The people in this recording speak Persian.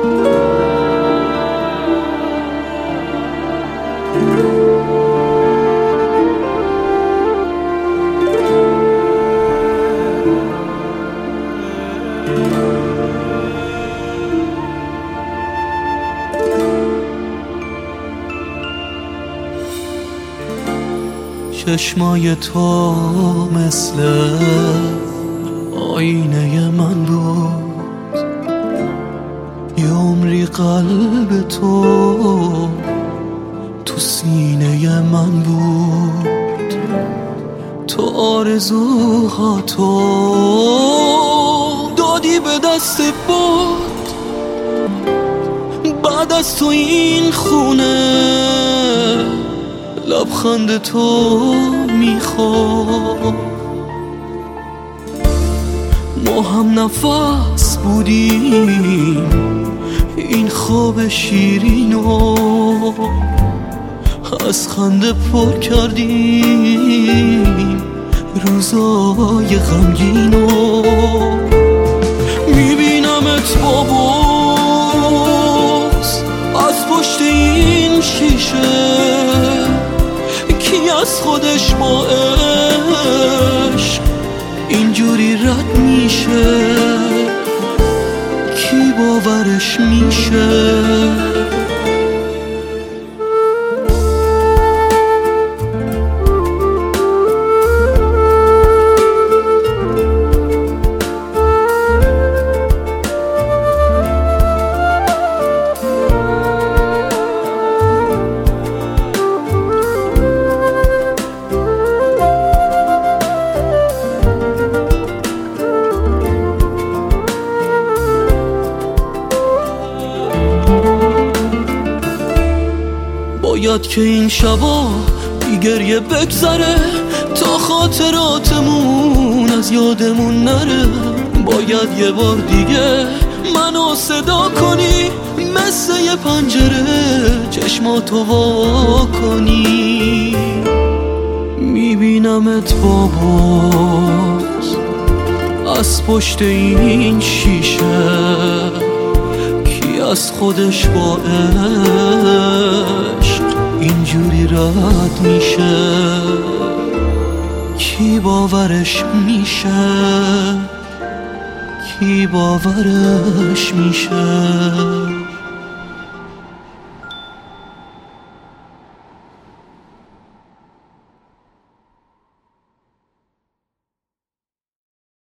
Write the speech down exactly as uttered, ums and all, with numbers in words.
چشمای تو مثل آینه من بود، یه عمری قلب تو تو سینه من بود. تو آرزوها تو دادی به دست بود، بعد از تو این خونه لبخند تو میخوام. ما هم نفس بودیم این خواب شیرینو، از خنده پر کردیم روزای غمگینو. میبینمت با بغض از پشت این شیشه، کی از خودش با عشق اینجوری رد میشه، کی باورش میشه. باید که این شبا بی گریه بگذره تا خاطراتمون از یادمون نره. باید یه بار دیگه منو صدا کنی، مثل یه پنجره چشماتو وا کنی. میبینمت با باز از پشت این شیشه، کی از خودش با عشق اینجوری رد میشه، کی باورش میشه، کی باورش میشه.